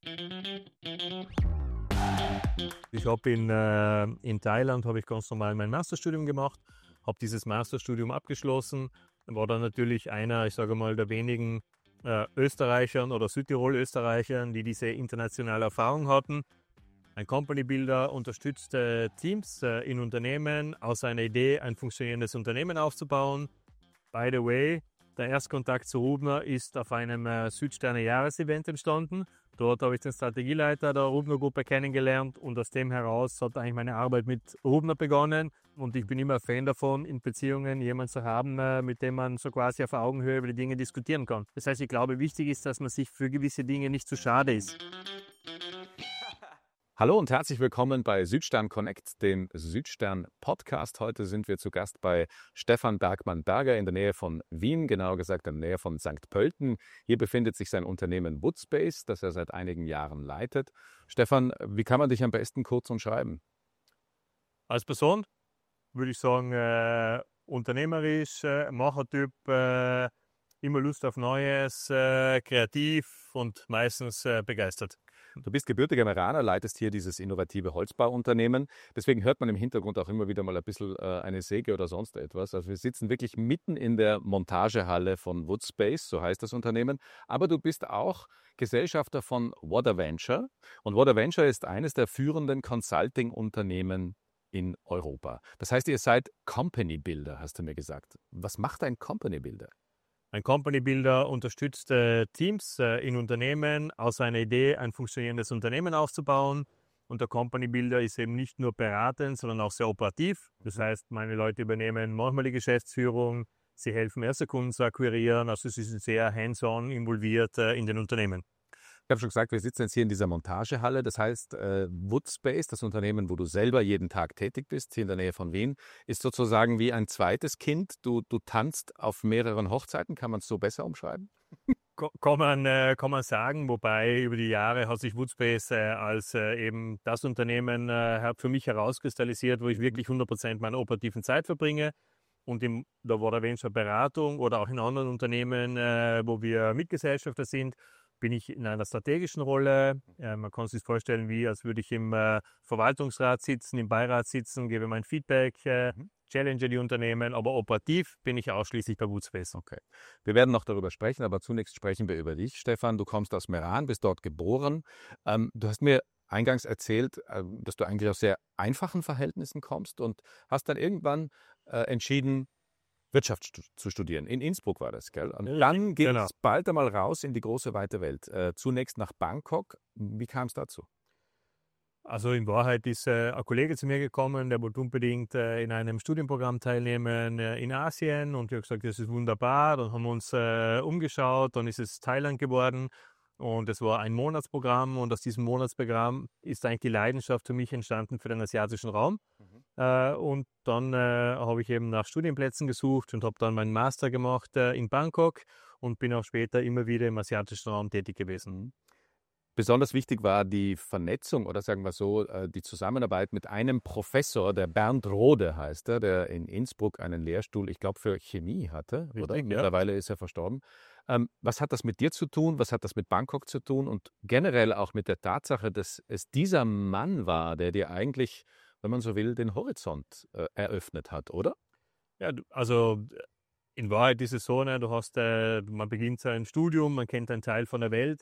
Ich habe in Thailand habe ich ganz normal mein Masterstudium gemacht, habe dieses Masterstudium abgeschlossen, war dann natürlich einer, ich sage mal, der wenigen Österreichern oder Südtirol-Österreichern, die diese internationale Erfahrung hatten. Ein Company Builder unterstützt Teams in Unternehmen, aus einer Idee ein funktionierendes Unternehmen aufzubauen. By the way, der Erstkontakt zu Rubner ist auf einem Südsterne-Jahresevent entstanden. Dort habe ich den Strategieleiter der Rubner-Gruppe kennengelernt und aus dem heraus hat eigentlich meine Arbeit mit Rubner begonnen. Und ich bin immer ein Fan davon, in Beziehungen jemanden zu haben, mit dem man so quasi auf Augenhöhe über die Dinge diskutieren kann. Das heißt, ich glaube, wichtig ist, dass man sich für gewisse Dinge nicht zu schade ist. Hallo und herzlich willkommen bei Südstern Connect, dem Südstern Podcast. Heute sind wir zu Gast bei Stefan Bergmann-Berger in der Nähe von Wien, genauer gesagt in der Nähe von St. Pölten. Hier befindet sich sein Unternehmen Woodspace, das er seit einigen Jahren leitet. Stefan, wie kann man dich am besten kurz umschreiben? Als Person würde ich sagen, unternehmerisch, Machertyp, immer Lust auf Neues, kreativ und meistens begeistert. Du bist gebürtiger Meraner, leitest hier dieses innovative Holzbauunternehmen. Deswegen hört man im Hintergrund auch immer wieder mal ein bisschen eine Säge oder sonst etwas. Also wir sitzen wirklich mitten in der Montagehalle von Woodspace, so heißt das Unternehmen. Aber du bist auch Gesellschafter von WaterVenture. Und WaterVenture ist eines der führenden Consulting-Unternehmen in Europa. Das heißt, ihr seid Company Builder, hast du mir gesagt. Was macht ein Company Builder? Ein Company Builder unterstützt Teams in Unternehmen, aus einer Idee ein funktionierendes Unternehmen aufzubauen. Und der Company Builder ist eben nicht nur beratend, sondern auch sehr operativ. Das heißt, meine Leute übernehmen manchmal die Geschäftsführung, sie helfen erste Kunden zu akquirieren, also sie sind sehr hands-on involviert in den Unternehmen. Ich habe schon gesagt, wir sitzen jetzt hier in dieser Montagehalle. Das heißt, Woodspace, das Unternehmen, wo du selber jeden Tag tätig bist, hier in der Nähe von Wien, ist sozusagen wie ein zweites Kind. Du tanzt auf mehreren Hochzeiten. Kann man es so besser umschreiben? Kann man sagen, wobei über die Jahre hat sich Woodspace als eben das Unternehmen für mich herauskristallisiert, wo ich wirklich 100% meiner operativen Zeit verbringe. Und in der WaterVenture Beratung oder auch in anderen Unternehmen, wo wir Mitgesellschafter sind, bin ich in einer strategischen Rolle. Man kann sich vorstellen, wie als würde ich im Verwaltungsrat sitzen, im Beirat sitzen, gebe mein Feedback, challenge die Unternehmen, aber operativ bin ich ausschließlich bei Woodspace. Okay. Wir werden noch darüber sprechen, aber zunächst sprechen wir über dich. Stefan, du kommst aus Meran, bist dort geboren. Du hast mir eingangs erzählt, dass du eigentlich aus sehr einfachen Verhältnissen kommst und hast dann irgendwann entschieden, Wirtschaft zu studieren. In Innsbruck war das, gell? Und dann geht es bald einmal raus in die große, weite Welt. Zunächst nach Bangkok. Wie kam es dazu? Also in Wahrheit ist ein Kollege zu mir gekommen, der wollte unbedingt in einem Studienprogramm teilnehmen in Asien und ich habe gesagt, das ist wunderbar. Dann haben wir uns umgeschaut, dann ist es Thailand geworden und es war ein Monatsprogramm und aus diesem Monatsprogramm ist eigentlich die Leidenschaft für mich entstanden für den asiatischen Raum. Und dann habe ich eben nach Studienplätzen gesucht und habe dann meinen Master gemacht in Bangkok und bin auch später immer wieder im asiatischen Raum tätig gewesen. Besonders wichtig war die Vernetzung oder sagen wir so, die Zusammenarbeit mit einem Professor, der Bernd Rode heißt er, der in Innsbruck einen Lehrstuhl, ich glaube, für Chemie hatte. Richtig, oder? Ja. Mittlerweile ist er verstorben. Was hat das mit dir zu tun? Was hat das mit Bangkok zu tun? Und generell auch mit der Tatsache, dass es dieser Mann war, der dir eigentlich, wenn man so will, den Horizont eröffnet hat, oder? Ja, also in Wahrheit ist es so, ne, man beginnt sein Studium, man kennt einen Teil von der Welt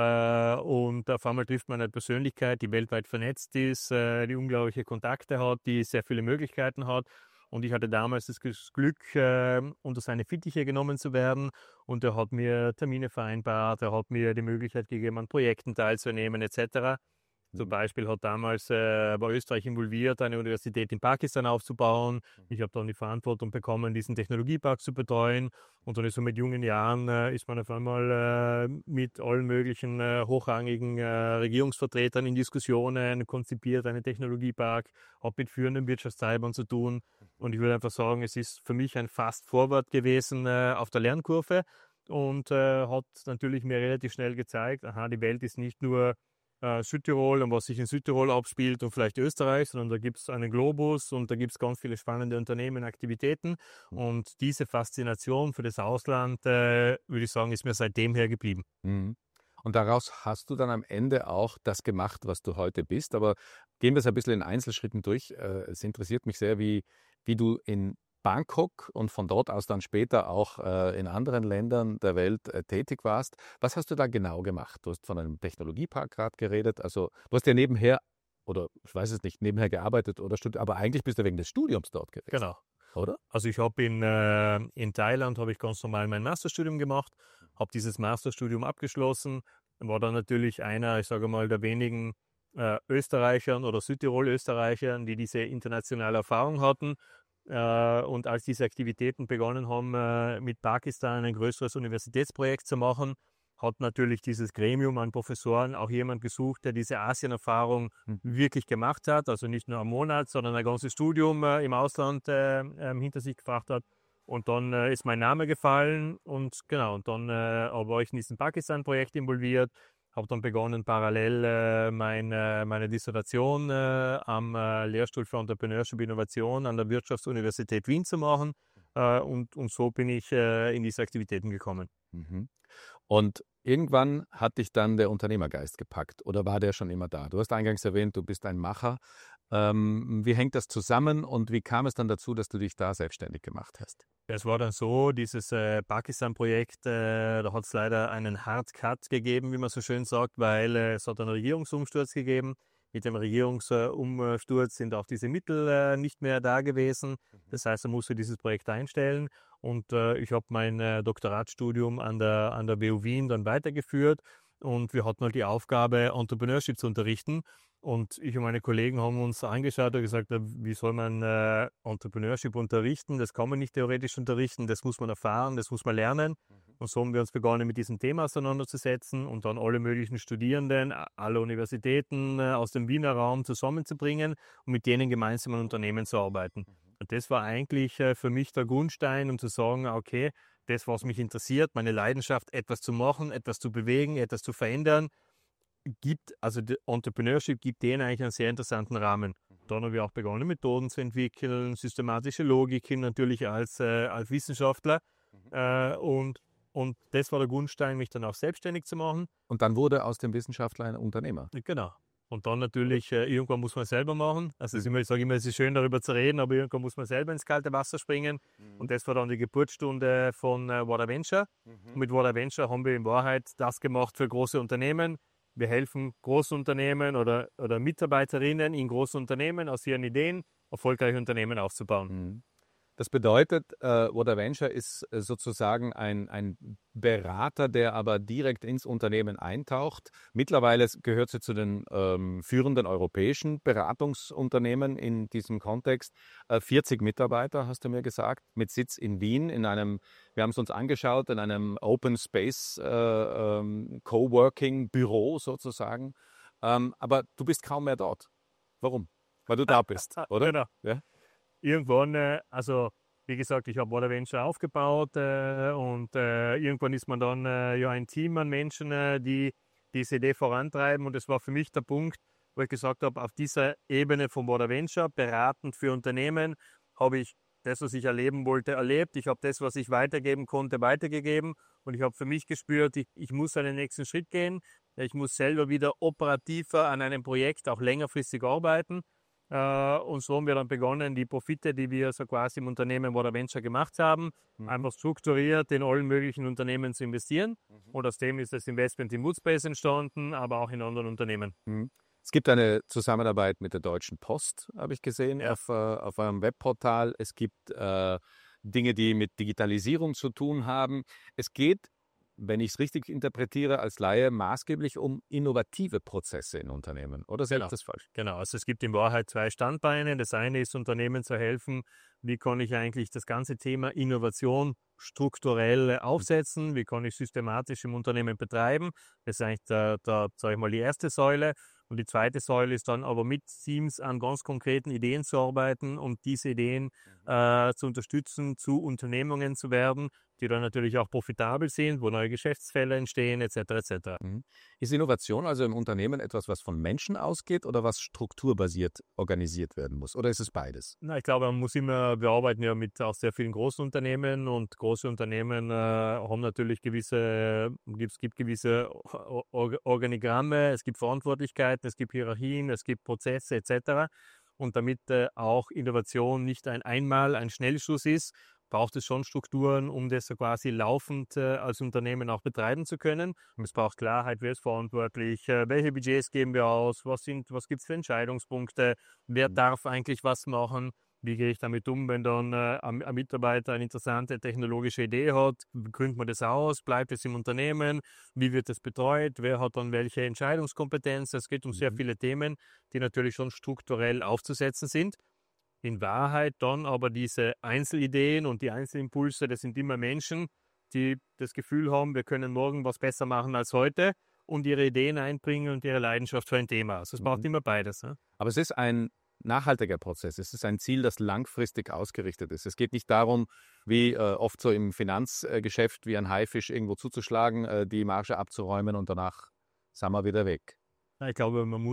und auf einmal trifft man eine Persönlichkeit, die weltweit vernetzt ist, die unglaubliche Kontakte hat, die sehr viele Möglichkeiten hat. Und ich hatte damals das Glück, unter seine Fittiche genommen zu werden. Und er hat mir Termine vereinbart, er hat mir die Möglichkeit gegeben, an Projekten teilzunehmen etc. Zum Beispiel war Österreich involviert, eine Universität in Pakistan aufzubauen. Ich habe dann die Verantwortung bekommen, diesen Technologiepark zu betreuen. Und dann ist so mit jungen Jahren ist man auf einmal mit allen möglichen hochrangigen Regierungsvertretern in Diskussionen, konzipiert einen Technologiepark, hat mit führenden Wirtschaftstreibern zu tun. Und ich würde einfach sagen, es ist für mich ein Fast Forward gewesen auf der Lernkurve und hat natürlich mir relativ schnell gezeigt, aha, die Welt ist nicht nur Südtirol und was sich in Südtirol abspielt und vielleicht Österreich, sondern da gibt es einen Globus und da gibt es ganz viele spannende Unternehmen, Aktivitäten und diese Faszination für das Ausland, würde ich sagen, ist mir seitdem her geblieben. Mhm. Und daraus hast du dann am Ende auch das gemacht, was du heute bist. Aber gehen wir es ein bisschen in Einzelschritten durch. Es interessiert mich sehr, wie du in Bangkok und von dort aus dann später auch in anderen Ländern der Welt tätig warst. Was hast du da genau gemacht? Du hast von einem Technologiepark gerade geredet. Also du hast ja nebenher, oder ich weiß es nicht, nebenher gearbeitet oder studiert, aber eigentlich bist du wegen des Studiums dort gewesen, Genau. oder? Also ich habe in Thailand habe ich ganz normal mein Masterstudium gemacht, habe dieses Masterstudium abgeschlossen, war dann natürlich einer, ich sage mal, der wenigen Österreichern oder Südtirol-Österreichern, die diese internationale Erfahrung hatten. Und als diese Aktivitäten begonnen haben, mit Pakistan ein größeres Universitätsprojekt zu machen, hat natürlich dieses Gremium an Professoren auch jemand gesucht, der diese Asien-Erfahrung wirklich gemacht hat, also nicht nur einen Monat, sondern ein ganzes Studium im Ausland hinter sich gebracht hat. Und dann ist mein Name gefallen und genau, und dann war ich in diesem Pakistan-Projekt involviert, habe dann begonnen, parallel meine Dissertation am Lehrstuhl für Entrepreneurship Innovation an der Wirtschaftsuniversität Wien zu machen. Und so bin ich in diese Aktivitäten gekommen. Mhm. Und irgendwann hat dich dann der Unternehmergeist gepackt oder war der schon immer da? Du hast eingangs erwähnt, du bist ein Macher. Wie hängt das zusammen und wie kam es dann dazu, dass du dich da selbstständig gemacht hast? Es war dann so, dieses Pakistan-Projekt, da hat es leider einen Hard Cut gegeben, wie man so schön sagt, weil es hat einen Regierungsumsturz gegeben. Mit dem Regierungsumsturz sind auch diese Mittel nicht mehr da gewesen. Das heißt, er musste dieses Projekt einstellen. Und ich habe mein Doktoratstudium an der WU Wien dann weitergeführt. Und wir hatten halt die Aufgabe, Entrepreneurship zu unterrichten. Und ich und meine Kollegen haben uns angeschaut und gesagt, wie soll man Entrepreneurship unterrichten? Das kann man nicht theoretisch unterrichten, das muss man erfahren, das muss man lernen. Und so haben wir uns begonnen, mit diesem Thema auseinanderzusetzen und dann alle möglichen Studierenden, alle Universitäten aus dem Wiener Raum zusammenzubringen und mit denen gemeinsam an Unternehmen zu arbeiten. Und das war eigentlich für mich der Grundstein, um zu sagen, okay, das, was mich interessiert, meine Leidenschaft, etwas zu machen, etwas zu bewegen, etwas zu verändern, also Entrepreneurship gibt denen eigentlich einen sehr interessanten Rahmen. Dann haben wir auch begonnen, Methoden zu entwickeln, systematische Logiken natürlich als Wissenschaftler. Und das war der Grundstein, mich dann auch selbstständig zu machen. Und dann wurde aus dem Wissenschaftler ein Unternehmer. Genau. Und dann natürlich, irgendwann muss man selber machen. Also ich sage immer, es ist schön, darüber zu reden, aber irgendwann muss man selber ins kalte Wasser springen. Und das war dann die Geburtsstunde von WhatAventure. Und mit WhatAventure haben wir in Wahrheit das gemacht für große Unternehmen. Wir helfen Großunternehmen oder Mitarbeiterinnen in großen Unternehmen aus ihren Ideen erfolgreiche Unternehmen aufzubauen. Das bedeutet, WhatAventure ist sozusagen ein Berater, der aber direkt ins Unternehmen eintaucht. Mittlerweile gehört sie zu den führenden europäischen Beratungsunternehmen in diesem Kontext. 40 Mitarbeiter, hast du mir gesagt, mit Sitz in Wien, wir haben es uns angeschaut, in einem Open Space Coworking Büro sozusagen. Aber du bist kaum mehr dort. Warum? Weil du da bist, oder? Genau. Ja? Irgendwann, also wie gesagt, ich habe WhatAventure aufgebaut und irgendwann ist man dann ja ein Team an Menschen, die diese Idee vorantreiben. Und es war für mich der Punkt, wo ich gesagt habe, auf dieser Ebene von WhatAventure, beratend für Unternehmen, habe ich das, was ich erleben wollte, erlebt. Ich habe das, was ich weitergeben konnte, weitergegeben. Und ich habe für mich gespürt, ich muss einen nächsten Schritt gehen. Ich muss selber wieder operativer an einem Projekt auch längerfristig arbeiten. Und so haben wir dann begonnen, die Profite, die wir so quasi im Unternehmen WhatAventure gemacht haben, einfach strukturiert in allen möglichen Unternehmen zu investieren. Und aus dem ist das Investment in Woodspace entstanden, aber auch in anderen Unternehmen. Es gibt eine Zusammenarbeit mit der Deutschen Post, habe ich gesehen, Ja. auf eurem Webportal. Es gibt Dinge, die mit Digitalisierung zu tun haben. Es geht, wenn ich es richtig interpretiere, als Laie maßgeblich um innovative Prozesse in Unternehmen. Oder sehe ich das falsch? Genau, also es gibt in Wahrheit zwei Standbeine. Das eine ist, Unternehmen zu helfen, wie kann ich eigentlich das ganze Thema Innovation strukturell aufsetzen, wie kann ich systematisch im Unternehmen betreiben. Das ist eigentlich sag ich mal, die erste Säule. Und die zweite Säule ist dann aber mit Teams an ganz konkreten Ideen zu arbeiten und diese Ideen zu unterstützen, zu Unternehmungen zu werden, die dann natürlich auch profitabel sind, wo neue Geschäftsfelder entstehen, etc. etc. Ist Innovation also im Unternehmen etwas, was von Menschen ausgeht oder was strukturbasiert organisiert werden muss? Oder ist es beides? Na, ich glaube, wir arbeiten ja mit auch sehr vielen großen Unternehmen und große Unternehmen haben natürlich es gibt gewisse Organigramme, es gibt Verantwortlichkeiten, es gibt Hierarchien, es gibt Prozesse etc. Und damit auch Innovation nicht ein Schnellschuss ist, braucht es schon Strukturen, um das so quasi laufend als Unternehmen auch betreiben zu können. Und es braucht Klarheit, wer ist verantwortlich, welche Budgets geben wir aus, was gibt es für Entscheidungspunkte, wer darf eigentlich was machen, wie gehe ich damit um, wenn dann ein Mitarbeiter eine interessante technologische Idee hat, gründet man das aus, bleibt es im Unternehmen, wie wird es betreut, wer hat dann welche Entscheidungskompetenz. Es geht um sehr viele Themen, die natürlich schon strukturell aufzusetzen sind. In Wahrheit dann aber diese Einzelideen und die Einzelimpulse, das sind immer Menschen, die das Gefühl haben, wir können morgen was besser machen als heute und ihre Ideen einbringen und ihre Leidenschaft für ein Thema. Also es braucht immer beides. Ne? Aber es ist ein nachhaltiger Prozess. Es ist ein Ziel, das langfristig ausgerichtet ist. Es geht nicht darum, wie oft so im Finanzgeschäft, wie ein Haifisch irgendwo zuzuschlagen, die Marge abzuräumen und danach sind wir wieder weg. Ich glaube, man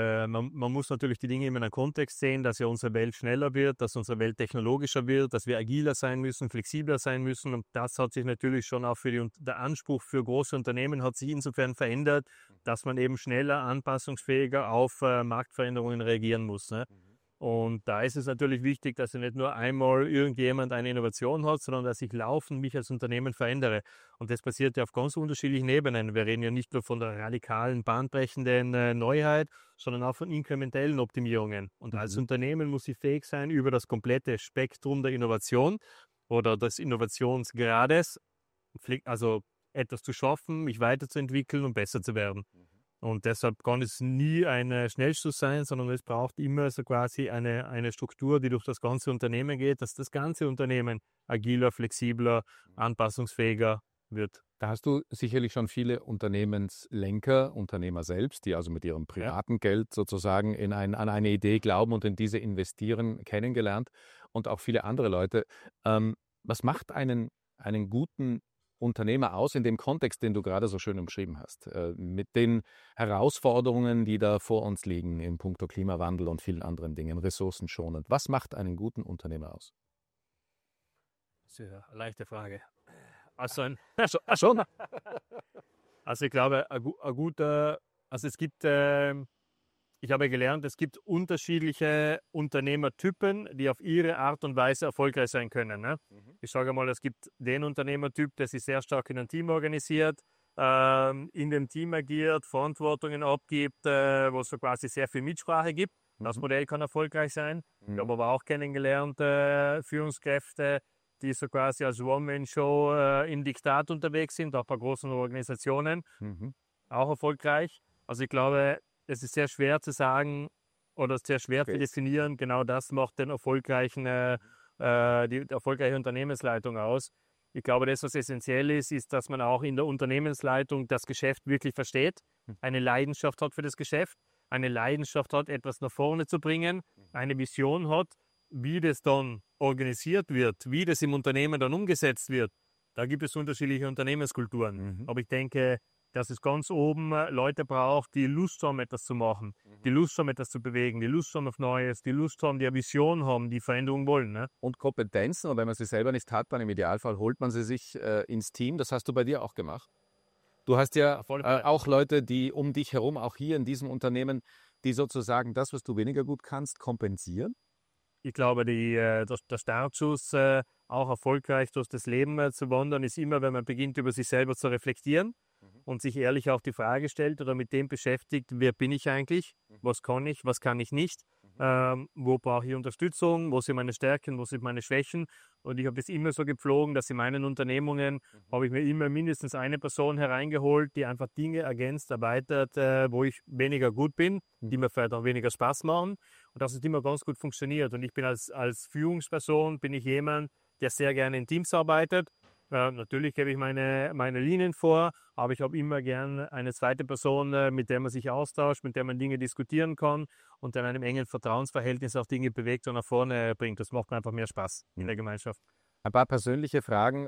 muss natürlich die Dinge immer in einem Kontext sehen, dass ja unsere Welt schneller wird, dass unsere Welt technologischer wird, dass wir agiler sein müssen, flexibler sein müssen. Und das hat sich natürlich schon auch der Anspruch für große Unternehmen hat sich insofern verändert, dass man eben schneller, anpassungsfähiger auf Marktveränderungen reagieren muss. Ne? Und da ist es natürlich wichtig, dass ja nicht nur einmal irgendjemand eine Innovation hat, sondern dass ich laufend mich als Unternehmen verändere. Und das passiert ja auf ganz unterschiedlichen Ebenen. Wir reden ja nicht nur von der radikalen, bahnbrechenden Neuheit, sondern auch von inkrementellen Optimierungen. Und als Unternehmen muss ich fähig sein, über das komplette Spektrum der Innovation oder des Innovationsgrades, also etwas zu schaffen, mich weiterzuentwickeln und besser zu werden. Und deshalb kann es nie ein Schnellschuss sein, sondern es braucht immer so quasi eine Struktur, die durch das ganze Unternehmen geht, dass das ganze Unternehmen agiler, flexibler, anpassungsfähiger wird. Da hast du sicherlich schon viele Unternehmenslenker, Unternehmer selbst, die also mit ihrem privaten Geld sozusagen an eine Idee glauben und in diese investieren, kennengelernt und auch viele andere Leute. Was macht einen guten Unternehmer aus in dem Kontext, den du gerade so schön umschrieben hast, mit den Herausforderungen, die da vor uns liegen in puncto Klimawandel und vielen anderen Dingen, ressourcenschonend. Was macht einen guten Unternehmer aus? Das ist eine leichte Frage. Also schon. Also ich glaube, ich habe gelernt, es gibt unterschiedliche Unternehmertypen, die auf ihre Art und Weise erfolgreich sein können. Ne? Ich sage mal, es gibt den Unternehmertyp, der sich sehr stark in einem Team organisiert, in dem Team agiert, Verantwortungen abgibt, wo es so quasi sehr viel Mitsprache gibt. Das Modell kann erfolgreich sein. Ich habe aber auch kennengelernt, Führungskräfte, die so quasi als One-Man-Show in Diktat unterwegs sind, auch bei großen Organisationen, auch erfolgreich. Also ich glaube, es ist sehr schwer zu sagen oder sehr schwer zu definieren. Genau das macht die erfolgreiche Unternehmensleitung aus. Ich glaube, das, was essentiell ist, ist, dass man auch in der Unternehmensleitung das Geschäft wirklich versteht, eine Leidenschaft hat für das Geschäft, eine Leidenschaft hat, etwas nach vorne zu bringen, eine Vision hat, wie das dann organisiert wird, wie das im Unternehmen dann umgesetzt wird. Da gibt es unterschiedliche Unternehmenskulturen. Aber ich denke, dass es ganz oben Leute braucht, die Lust haben, etwas zu machen, die Lust haben, etwas zu bewegen, die Lust haben auf Neues, die Lust haben, die eine Vision haben, die Veränderung wollen. Ne? Und Kompetenzen, und wenn man sie selber nicht hat, dann im Idealfall holt man sie sich ins Team. Das hast du bei dir auch gemacht. Du hast ja auch Leute, die um dich herum, auch hier in diesem Unternehmen, die sozusagen das, was du weniger gut kannst, kompensieren. Ich glaube, der Startschuss, auch erfolgreich durch das Leben zu wandern, ist immer, wenn man beginnt, über sich selber zu reflektieren und sich ehrlich auch die Frage stellt oder mit dem beschäftigt, wer bin ich eigentlich, was kann ich nicht, wo brauche ich Unterstützung, wo sind meine Stärken, wo sind meine Schwächen. Und ich habe das immer so gepflogen, dass in meinen Unternehmungen habe ich mir immer mindestens eine Person hereingeholt, die einfach Dinge ergänzt, erweitert, wo ich weniger gut bin, die mir vielleicht auch weniger Spaß machen. Und das hat immer ganz gut funktioniert. Und ich bin als Führungsperson, bin ich jemand, der sehr gerne in Teams arbeitet. Natürlich gebe ich meine Linien vor, aber ich habe immer gern eine zweite Person, mit der man sich austauscht, mit der man Dinge diskutieren kann und in einem engen Vertrauensverhältnis auch Dinge bewegt und nach vorne bringt. Das macht mir einfach mehr Spaß in der Gemeinschaft. Ein paar persönliche Fragen.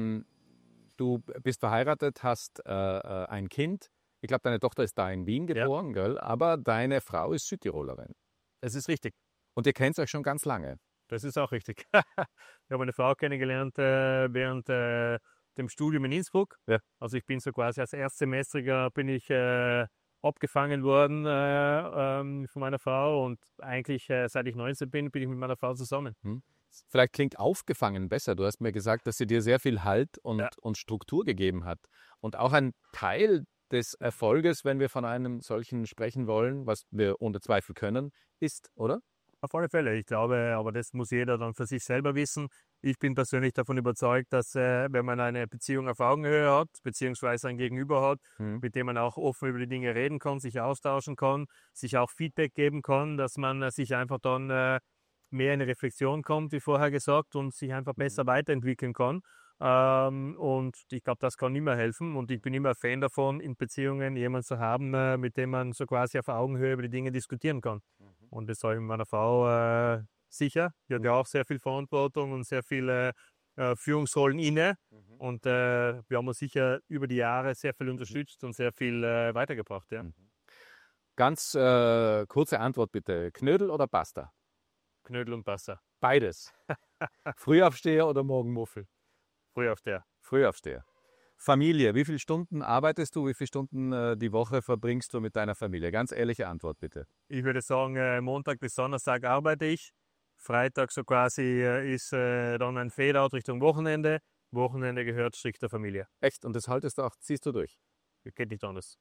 Du bist verheiratet, hast ein Kind. Ich glaube, deine Tochter ist da in Wien Ja, geboren, gell? Aber deine Frau ist Südtirolerin. das ist richtig. Und ihr kennt euch schon ganz lange. Das ist auch richtig. Ich habe eine Frau kennengelernt während dem Studium in Innsbruck. Ja. Also ich bin so quasi als Erstsemestriger bin ich abgefangen worden von meiner Frau und eigentlich seit ich 19 bin, bin ich mit meiner Frau zusammen. Vielleicht klingt aufgefangen besser. Du hast mir gesagt, dass sie dir sehr viel Halt Ja. und Struktur gegeben hat. Und auch ein Teil des Erfolges, wenn wir von einem solchen sprechen wollen, was wir ohne Zweifel können, ist, oder? Auf alle Fälle. Ich glaube, aber das muss jeder dann für sich selber wissen. Ich bin persönlich davon überzeugt, dass wenn man eine Beziehung auf Augenhöhe hat, beziehungsweise ein Gegenüber hat, mit dem man auch offen über die Dinge reden kann, sich austauschen kann, sich auch Feedback geben kann, dass man sich einfach dann mehr in eine Reflexion kommt, wie vorher gesagt, und sich einfach besser weiterentwickeln kann. Und ich glaube, das kann immer helfen. Und ich bin immer Fan davon, in Beziehungen jemanden zu haben, mit dem man so quasi auf Augenhöhe über die Dinge diskutieren kann. Und das habe ich mit meiner Frau sicher. Die hat ja auch sehr viel Verantwortung und sehr viele Führungsrollen inne. Und wir haben uns sicher über die Jahre sehr viel unterstützt und sehr viel weitergebracht. Ja. Ganz kurze Antwort bitte. Knödel oder Pasta? Knödel und Pasta. Beides. Frühaufsteher oder Morgenmuffel? Frühaufsteher. Frühaufsteher. Familie. Wie viele Stunden arbeitest du? Wie viele Stunden die Woche verbringst du mit deiner Familie? Ganz ehrliche Antwort bitte. Ich würde sagen, Montag bis Donnerstag arbeite ich. Freitag so quasi ist dann ein Fade-out Richtung Wochenende. Wochenende gehört strikt der Familie. Echt? Und das haltest du auch, ziehst du durch? Geht nicht anders.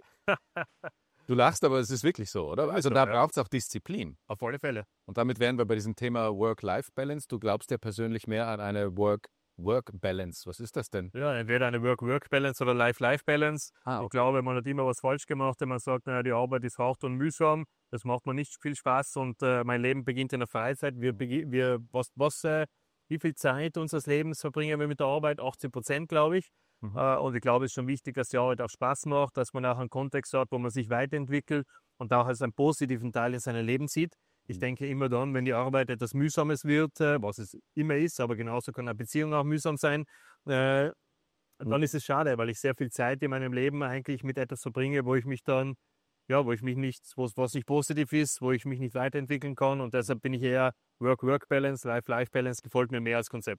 Du lachst, aber es ist wirklich so, oder? Also so, da ja. braucht es auch Disziplin. Auf alle Fälle. Und damit wären wir bei diesem Thema Work-Life-Balance. Du glaubst ja persönlich mehr an eine Work-Balance. Was ist das denn? Ja, entweder eine Work-Work-Balance oder Life-Life-Balance. Okay. Ich glaube, man hat immer was falsch gemacht, wenn man sagt, naja, die Arbeit ist hart und mühsam. Das macht mir nicht viel Spaß und mein Leben beginnt in der Freizeit. Wie viel Zeit unseres Lebens verbringen wir mit der Arbeit? 80%, glaube ich. Und ich glaube, es ist schon wichtig, dass die Arbeit auch Spaß macht, dass man auch einen Kontext hat, wo man sich weiterentwickelt und auch als einen positiven Teil in seinem Leben sieht. Ich denke immer dann, wenn die Arbeit etwas Mühsames wird, was es immer ist, aber genauso kann eine Beziehung auch mühsam sein, dann ist es schade, weil ich sehr viel Zeit in meinem Leben eigentlich mit etwas verbringe, wo ich mich dann, ja, wo ich mich nicht, was nicht positiv ist, wo ich mich nicht weiterentwickeln kann und deshalb bin ich eher Work-Work-Balance, Life-Life-Balance, gefällt mir mehr als Konzept.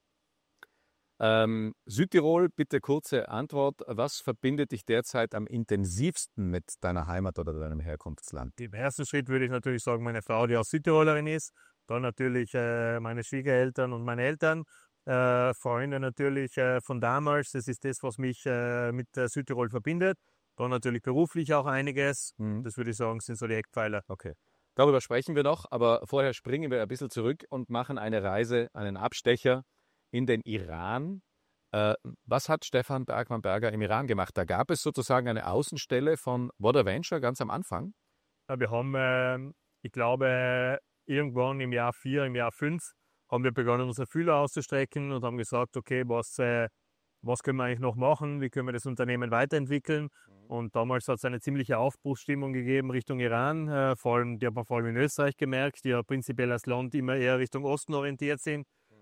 Südtirol, bitte kurze Antwort. Was verbindet dich derzeit am intensivsten mit deiner Heimat oder deinem Herkunftsland? Im ersten Schritt würde ich natürlich sagen, meine Frau, die auch Südtirolerin ist. Dann natürlich meine Schwiegereltern und meine Eltern. Freunde natürlich von damals. Das ist das, was mich mit Südtirol verbindet. Dann natürlich beruflich auch einiges. Das würde ich sagen, sind so die Eckpfeiler. Okay. Darüber sprechen wir noch, aber vorher springen wir ein bisschen zurück und machen eine Reise, einen Abstecher in den Iran. Was hat Stefan Bergmann-Berger im Iran gemacht? Da gab es sozusagen eine Außenstelle von What Adventure ganz am Anfang. Ja, wir haben, ich glaube, irgendwann im Jahr 4, im Jahr 5 haben wir begonnen, unsere Fühler auszustrecken und haben gesagt, okay, was können wir eigentlich noch machen? Wie können wir das Unternehmen weiterentwickeln? Und damals hat es eine ziemliche Aufbruchsstimmung gegeben Richtung Iran. Die hat man vor allem in Österreich gemerkt, die ja prinzipiell als Land immer eher Richtung Osten orientiert sind.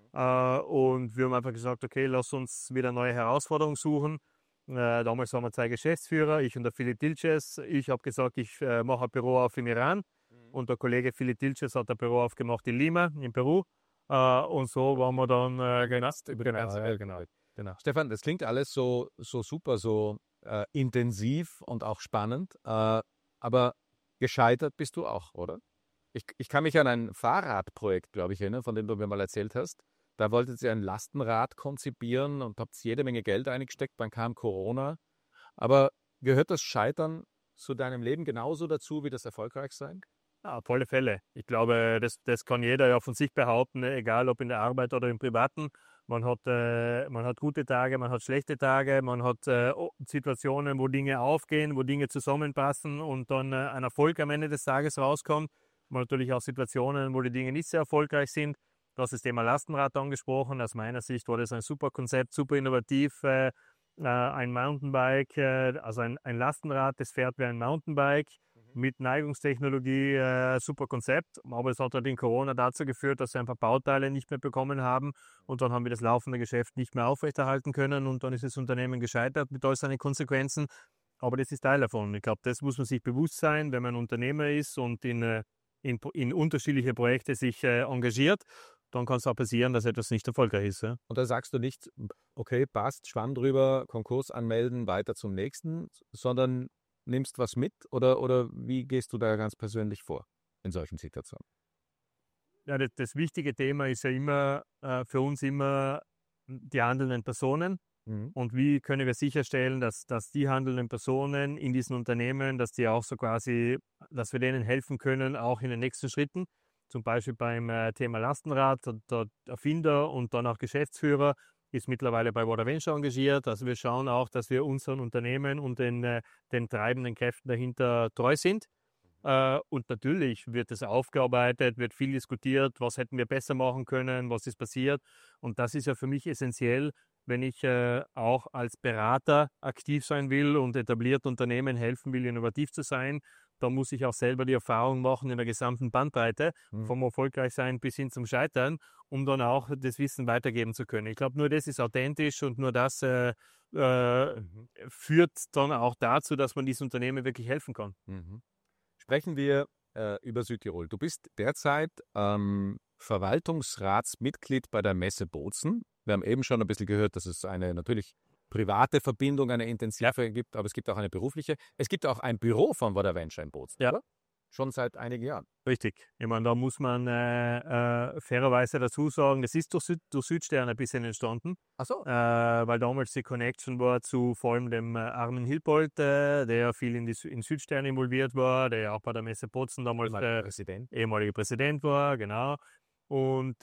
Und wir haben einfach gesagt, okay, lass uns wieder neue Herausforderungen suchen. Damals waren wir 2 Geschäftsführer, ich und der Philipp Dilces. Ich habe gesagt, ich mache ein Büro auf im Iran. Und der Kollege Philipp Dilces hat ein Büro aufgemacht in Lima, in Peru. Und so waren wir dann Genau. Stefan, das klingt alles so super, so intensiv und auch spannend. Aber gescheitert bist du auch, oder? Ich kann mich an ein Fahrradprojekt, glaube ich, erinnern, von dem du mir mal erzählt hast. Da wolltet ihr ein Lastenrad konzipieren und habt jede Menge Geld eingesteckt, dann kam Corona. Aber gehört das Scheitern zu deinem Leben genauso dazu wie das Erfolgreichsein? Ja, auf alle Fälle. Ich glaube, das kann jeder ja von sich behaupten, egal ob in der Arbeit oder im Privaten. Man hat gute Tage, man hat schlechte Tage, man hat Situationen, wo Dinge aufgehen, wo Dinge zusammenpassen und dann ein Erfolg am Ende des Tages rauskommt. Man hat natürlich auch Situationen, wo die Dinge nicht sehr erfolgreich sind. Du hast das Thema Lastenrad angesprochen. Aus meiner Sicht war das ein super Konzept, super innovativ. Ein Mountainbike, also ein Lastenrad, das fährt wie ein Mountainbike. mit Neigungstechnologie, super Konzept, aber es hat halt in Corona dazu geführt, dass sie einfach Bauteile nicht mehr bekommen haben und dann haben wir das laufende Geschäft nicht mehr aufrechterhalten können und dann ist das Unternehmen gescheitert mit all seinen Konsequenzen. Aber das ist Teil davon. Ich glaube, das muss man sich bewusst sein, wenn man Unternehmer ist und in unterschiedliche Projekte sich engagiert, dann kann es auch passieren, dass etwas nicht erfolgreich ist. Ja? Und da sagst du nicht, okay, passt, Schwamm drüber, Konkurs anmelden, weiter zum nächsten, sondern nimmst was mit oder wie gehst du da ganz persönlich vor in solchen Situationen? Ja, das wichtige Thema ist ja immer für uns immer die handelnden Personen. Und wie können wir sicherstellen, dass die handelnden Personen in diesen Unternehmen, dass die auch so quasi, dass wir denen helfen können, auch in den nächsten Schritten. Zum Beispiel beim Thema Lastenrad, der Erfinder und dann auch Geschäftsführer ist mittlerweile bei Water Venture engagiert. Also wir schauen auch, dass wir unseren Unternehmen und den treibenden Kräften dahinter treu sind. Und natürlich wird es aufgearbeitet, wird viel diskutiert, was hätten wir besser machen können, was ist passiert. Und das ist ja für mich essentiell, wenn ich auch als Berater aktiv sein will und etablierten Unternehmen helfen will, innovativ zu sein. Da muss ich auch selber die Erfahrung machen in der gesamten Bandbreite, vom Erfolgreichsein bis hin zum Scheitern, um dann auch das Wissen weitergeben zu können. Ich glaube, nur das ist authentisch und nur das führt dann auch dazu, dass man diesen Unternehmen wirklich helfen kann. Sprechen wir über Südtirol. Du bist derzeit Verwaltungsratsmitglied bei der Messe Bozen. Wir haben eben schon ein bisschen gehört, dass es eine natürlich private Verbindung, eine intensive gibt, aber es gibt auch eine berufliche. Es gibt auch ein Büro von Water Venture in Bozen, ja. Oder? Schon seit einigen Jahren. Richtig. Ich meine, da muss man fairerweise dazu sagen, das ist durch Südstern ein bisschen entstanden. Ach so. Weil damals die Connection war zu vor allem dem Armin Hilpold, der viel in Südstern involviert war, der ja auch bei der Messe Bozen damals ehemaliger Präsident war, genau. Und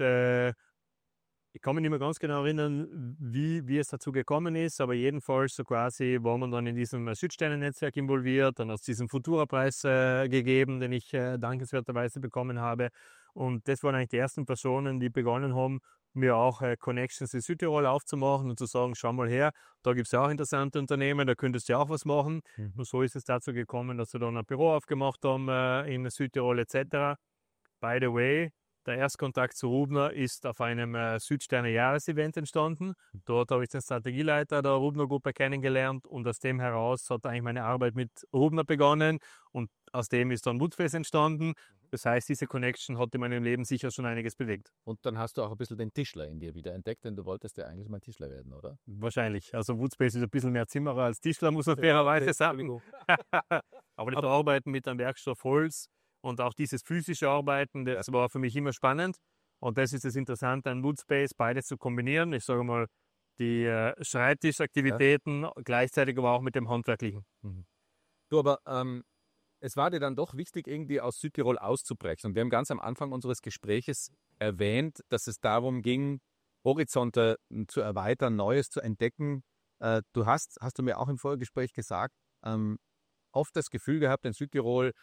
ich kann mich nicht mehr ganz genau erinnern, wie es dazu gekommen ist, aber jedenfalls so quasi war man dann in diesem Südsterne-Netzwerk involviert, dann hat es diesen Futura-Preis gegeben, den ich dankenswerterweise bekommen habe. Und das waren eigentlich die ersten Personen, die begonnen haben, mir auch Connections in Südtirol aufzumachen und zu sagen, schau mal her, da gibt es ja auch interessante Unternehmen, da könntest du ja auch was machen. Und so ist es dazu gekommen, dass wir dann ein Büro aufgemacht haben in Südtirol etc. By the way, der Erstkontakt zu Rubner ist auf einem Südsterne-Jahresevent entstanden. Dort habe ich den Strategieleiter der Rubner-Gruppe kennengelernt und aus dem heraus hat eigentlich meine Arbeit mit Rubner begonnen und aus dem ist dann Woodface entstanden. Das heißt, diese Connection hat in meinem Leben sicher schon einiges bewegt. Und dann hast du auch ein bisschen den Tischler in dir wieder entdeckt, denn du wolltest ja eigentlich mal Tischler werden, oder? Wahrscheinlich. Also Woodspace ist ein bisschen mehr Zimmerer als Tischler, muss man fairerweise sagen. Aber das Arbeiten mit einem Werkstoff Holz und auch dieses physische Arbeiten, das war für mich immer spannend. Und das ist das Interessante an Woodspace, beides zu kombinieren. Ich sage mal, die Schreibtischaktivitäten gleichzeitig aber auch mit dem Handwerklichen. Du, aber es war dir dann doch wichtig, irgendwie aus Südtirol auszubrechen. Und wir haben ganz am Anfang unseres Gespräches erwähnt, dass es darum ging, Horizonte zu erweitern, Neues zu entdecken. Du hast du mir auch im Vorgespräch gesagt, oft das Gefühl gehabt in Südtirol,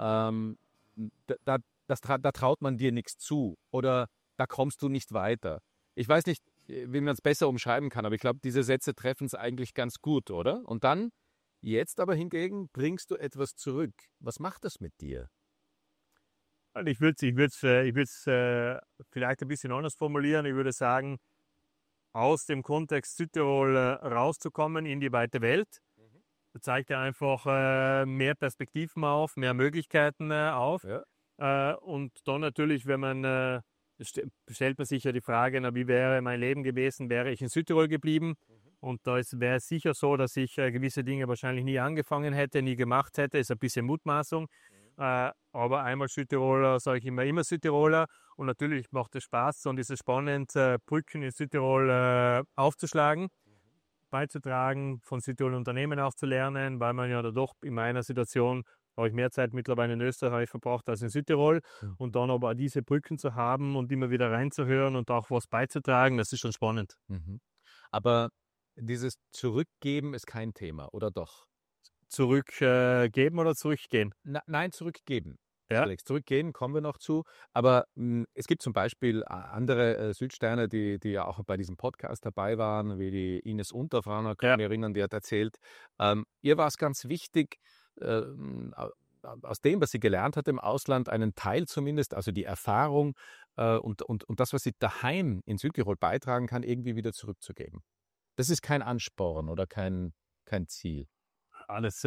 da traut man dir nichts zu oder da kommst du nicht weiter. Ich weiß nicht, wie man es besser umschreiben kann, aber ich glaube, diese Sätze treffen es eigentlich ganz gut, oder? Und dann, jetzt aber hingegen, bringst du etwas zurück. Was macht das mit dir? Ich würde es vielleicht ein bisschen anders formulieren. Ich würde sagen, aus dem Kontext Südtirol rauszukommen in die weite Welt. Das zeigt ja einfach mehr Perspektiven auf, mehr Möglichkeiten auf. Ja. Und dann natürlich, wenn man stellt man sich ja die Frage, na, wie wäre mein Leben gewesen, wäre ich in Südtirol geblieben? Und da wäre es sicher so, dass ich gewisse Dinge wahrscheinlich nie angefangen hätte, nie gemacht hätte. Ist ein bisschen Mutmaßung. Aber einmal Südtiroler, sage ich immer Südtiroler. Und natürlich macht es Spaß, und ist es spannend, Brücken in Südtirol aufzuschlagen, beizutragen, von Südtirol Unternehmen auch zu lernen, weil man ja da doch in meiner Situation habe ich mehr Zeit mittlerweile in Österreich verbracht als in Südtirol. Und dann aber diese Brücken zu haben und immer wieder reinzuhören und auch was beizutragen, das ist schon spannend. Aber dieses Zurückgeben ist kein Thema, oder doch? Zurückgeben oder zurückgehen? Nein, zurückgeben. Ja. Alex, zurückgehen kommen wir noch zu. Aber es gibt zum Beispiel andere Südsterne, die ja auch bei diesem Podcast dabei waren, wie die Ines Unterfraner, kann ich mich erinnern, die hat erzählt, ihr war es ganz wichtig, aus dem, was sie gelernt hat im Ausland, einen Teil zumindest, also die Erfahrung und das, was sie daheim in Südtirol beitragen kann, irgendwie wieder zurückzugeben. Das ist kein Ansporn oder kein Ziel. Alles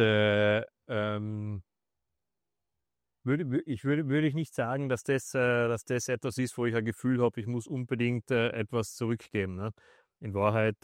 würde ich nicht sagen, dass das etwas ist, wo ich ein Gefühl habe, ich muss unbedingt etwas zurückgeben. Ne? In Wahrheit,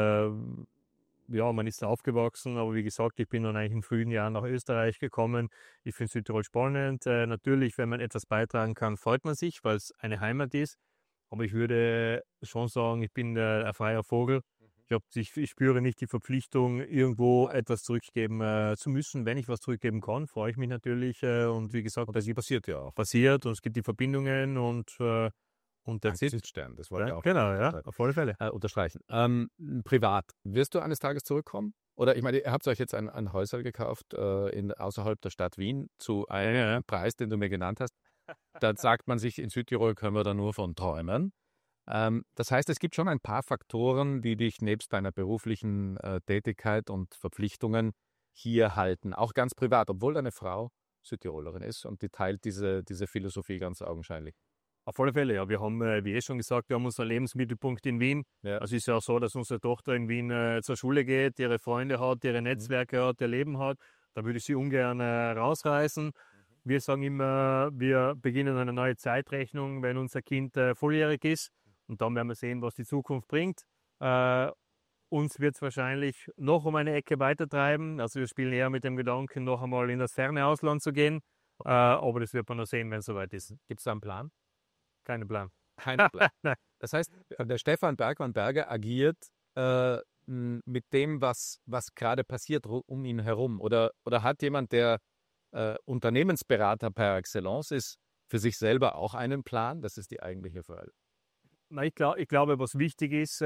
ja, man ist aufgewachsen, aber wie gesagt, ich bin dann eigentlich in frühen Jahren nach Österreich gekommen. Ich finde Südtirol spannend. Natürlich, wenn man etwas beitragen kann, freut man sich, weil es eine Heimat ist. Aber ich würde schon sagen, ich bin ein freier Vogel. Ich spüre nicht die Verpflichtung, irgendwo etwas zurückgeben zu müssen. Wenn ich was zurückgeben kann, freue ich mich natürlich. Und wie gesagt, Das passiert ja auch. passiert und es gibt die Verbindungen und that's it. Stern, das wollte ich Ja, auch genau, ja, auf alle Fälle. unterstreichen. Privat, wirst du eines Tages zurückkommen? Oder ich meine, ihr habt euch jetzt ein Häuser gekauft außerhalb der Stadt Wien zu einem Preis, den du mir genannt hast. Da sagt man sich, in Südtirol können wir da nur von träumen. Das heißt, es gibt schon ein paar Faktoren, die dich nebst deiner beruflichen Tätigkeit und Verpflichtungen hier halten, auch ganz privat, obwohl deine Frau Südtirolerin ist und die teilt diese Philosophie ganz augenscheinlich. Auf alle Fälle, ja. Wir haben, wie schon gesagt, wir haben unseren Lebensmittelpunkt in Wien. Ja. Also es ist ja auch so, dass unsere Tochter in Wien zur Schule geht, ihre Freunde hat, ihre Netzwerke hat, ihr Leben hat. Da würde ich sie ungern rausreißen. Wir sagen immer, wir beginnen eine neue Zeitrechnung, wenn unser Kind volljährig ist. Und dann werden wir sehen, was die Zukunft bringt. Uns wird es wahrscheinlich noch um eine Ecke weitertreiben. Also wir spielen eher mit dem Gedanken, noch einmal in das ferne Ausland zu gehen. Aber das wird man noch sehen, wenn es soweit ist. Gibt es da einen Plan? Keinen Plan. Kein Plan. Nein. Das heißt, der Stefan Bergmann-Berger agiert mit dem, was gerade passiert um ihn herum. Oder hat jemand, der Unternehmensberater par excellence ist, für sich selber auch einen Plan? Das ist die eigentliche Frage. Na, ich glaube, was wichtig ist,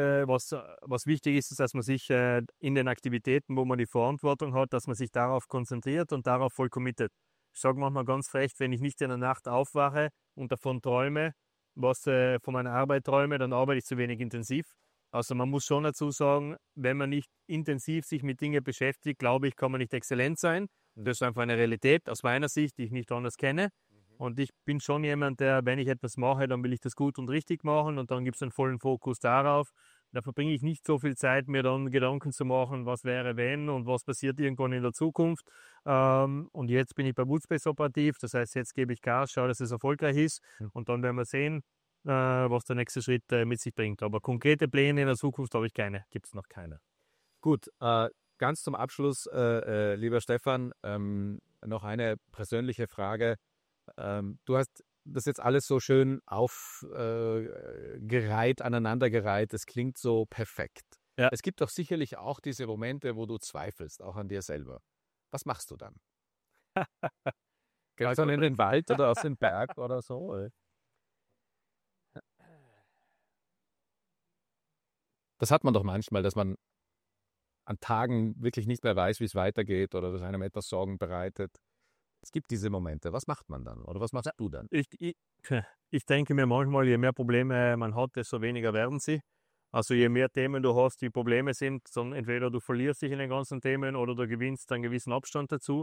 ist, dass man sich in den Aktivitäten, wo man die Verantwortung hat, dass man sich darauf konzentriert und darauf voll committet. Ich sage manchmal ganz frech, wenn ich nicht in der Nacht aufwache und davon träume, von meiner Arbeit träume, dann arbeite ich zu wenig intensiv. Also man muss schon dazu sagen, wenn man nicht intensiv sich mit Dingen beschäftigt, glaube ich, kann man nicht exzellent sein. Das ist einfach eine Realität aus meiner Sicht, die ich nicht anders kenne. Und ich bin schon jemand, der, wenn ich etwas mache, dann will ich das gut und richtig machen und dann gibt es einen vollen Fokus darauf. Da verbringe ich nicht so viel Zeit, mir dann Gedanken zu machen, was wäre wenn und was passiert irgendwann in der Zukunft. Und jetzt bin ich bei Woodspace operativ, das heißt, jetzt gebe ich Gas, schaue, dass es erfolgreich ist und dann werden wir sehen, was der nächste Schritt mit sich bringt. Aber konkrete Pläne in der Zukunft habe ich keine, gibt es noch keine. Gut, ganz zum Abschluss, lieber Stefan, noch eine persönliche Frage. Du hast das jetzt alles so schön aufgereiht, aneinandergereiht. Es klingt so perfekt. Ja. Es gibt doch sicherlich auch diese Momente, wo du zweifelst, auch an dir selber. Was machst du dann? Gehst du dann in den Wald oder auf den Berg oder so? Das hat man doch manchmal, dass man an Tagen wirklich nicht mehr weiß, wie es weitergeht oder dass einem etwas Sorgen bereitet. Es gibt diese Momente. Was macht man dann? Oder was machst du dann? Ich denke mir manchmal, je mehr Probleme man hat, desto weniger werden sie. Also je mehr Themen du hast, die Probleme sind, dann entweder du verlierst dich in den ganzen Themen oder du gewinnst einen gewissen Abstand dazu.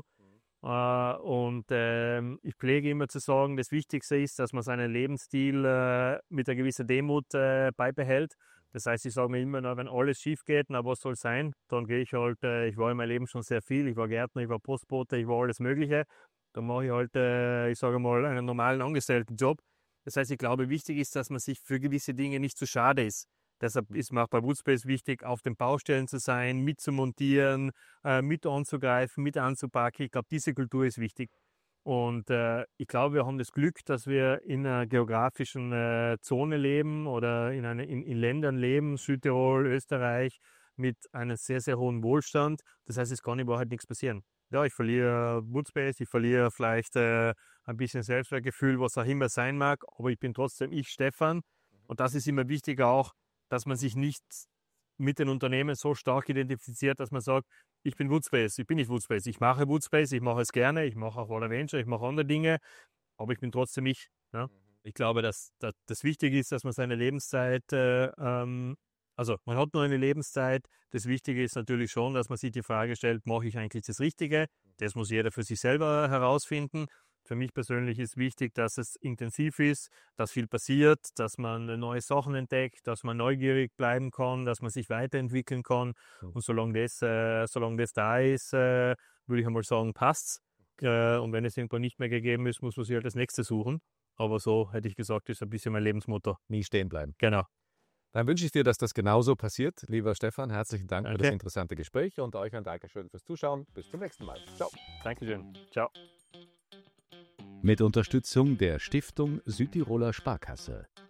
Ich pflege immer zu sagen, das Wichtigste ist, dass man seinen Lebensstil mit einer gewissen Demut beibehält. Das heißt, ich sage mir immer, wenn alles schief geht, na was soll sein, dann gehe ich halt, ich war in meinem Leben schon sehr viel, ich war Gärtner, ich war Postbote, ich war alles Mögliche. Dann mache ich halt, ich sage mal, einen normalen Angestelltenjob. Das heißt, ich glaube, wichtig ist, dass man sich für gewisse Dinge nicht zu schade ist. Deshalb ist mir auch bei Woodspace wichtig, auf den Baustellen zu sein, mitzumontieren, mit anzugreifen, mit anzupacken. Ich glaube, diese Kultur ist wichtig. Und ich glaube, wir haben das Glück, dass wir in einer geografischen Zone leben oder in Ländern leben, Südtirol, Österreich, mit einem sehr, sehr hohen Wohlstand. Das heißt, es kann überhaupt nichts passieren. Ja, ich verliere Woodspace, ich verliere vielleicht ein bisschen Selbstwertgefühl, was auch immer sein mag, aber ich bin trotzdem ich, Stefan. Und das ist immer wichtig auch, dass man sich nicht mit den Unternehmen so stark identifiziert, dass man sagt, ich bin Woodspace, ich bin nicht Woodspace, ich mache Woodspace, ich mache es gerne, ich mache auch Water Venture, ich mache andere Dinge, aber ich bin trotzdem ich. Ne? Ich glaube, dass das Wichtige ist, dass man seine Lebenszeit, also man hat nur eine Lebenszeit, das Wichtige ist natürlich schon, dass man sich die Frage stellt, mache ich eigentlich das Richtige Das muss jeder für sich selber herausfinden. Für mich persönlich ist wichtig, dass es intensiv ist, dass viel passiert, dass man neue Sachen entdeckt, dass man neugierig bleiben kann, dass man sich weiterentwickeln kann. Und solange das da ist, würde ich einmal sagen, passt's. Und wenn es irgendwann nicht mehr gegeben ist, muss man sich halt das nächste suchen. Aber so hätte ich gesagt, ist ein bisschen mein Lebensmotto. Nie stehen bleiben. Genau. Dann wünsche ich dir, dass das genauso passiert. Lieber Stefan, herzlichen Dank für das Danke. interessante Gespräch und euch ein Dankeschön fürs Zuschauen. Bis zum nächsten Mal. Ciao. Dankeschön. Ciao. Mit Unterstützung der Stiftung Südtiroler Sparkasse.